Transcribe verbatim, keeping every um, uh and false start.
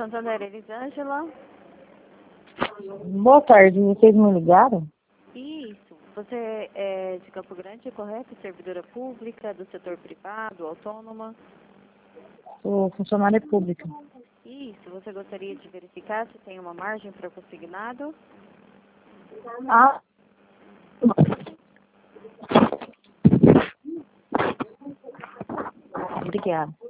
Santander, Elisângela. Boa tarde, vocês me ligaram? Isso. Você é de Campo Grande, correto? Servidora pública, do setor privado, autônoma? Sou funcionária pública. Isso. Você gostaria de verificar se tem uma margem para consignado? Ah. Obrigada.